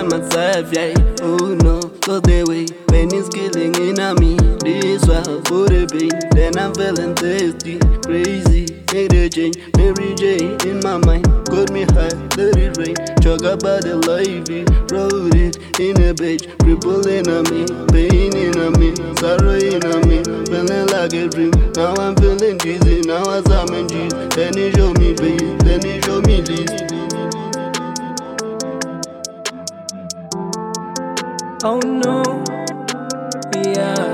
find myself, yeah. Oh no, cause the way pain is killing in on me. This while for the pain, then I'm feeling thirsty, crazy. Made a change, Mary J in my mind. Got me high, let it rain. Talk about the life, wrote it in a page. Crippling on me, pain in on me, sorrow in on me. Feeling like a dream, now I'm feeling dizzy. Now I'm summon G's, then he show me pain, then he show me this. Oh no, yeah.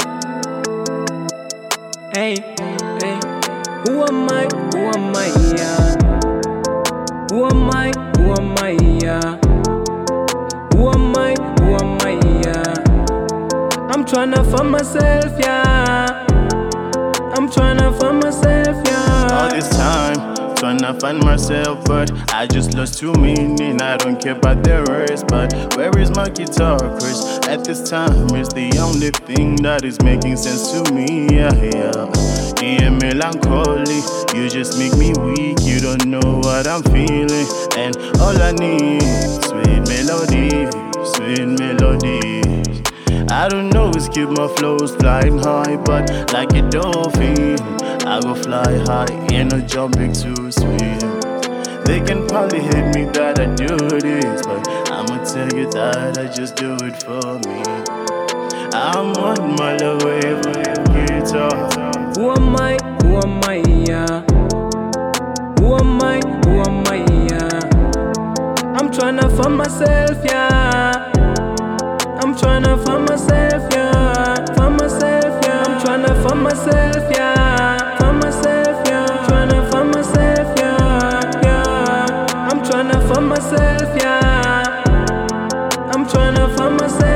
Hey, hey. Who am I? Who am I? Yeah. Who am I? Who am I? Yeah. Who am I? Who am I? Yeah. I'm tryna find myself, yeah. I'm tryna find myself, yeah. All this time, tryna find myself, but I just lost too meaning. I don't care about the rest, but where is my guitar? Cause at this time, it's the only thing that is making sense to me, yeah, yeah. Yeah, melancholy, you just make me weak. You don't know what I'm feeling, and all I need, sweet melodies, sweet melodies. I don't know, it's keep my flows flying high, but like a dolphin, I go fly high, ain't no jumping too sweet. They can probably hate me that I do this, but I'ma tell you that I just do it for me. I'm 1 mile away from your guitar. Who am I? Who am I? Yeah. Who am I? Who am I? Yeah. I'm tryna find myself, yeah. I'm tryna find myself, yeah. Find myself, yeah. I'm tryna find myself, yeah. Find myself, yeah. I'm tryna find myself, yeah. Yeah. I'm tryna find myself, yeah. I'm tryna find myself.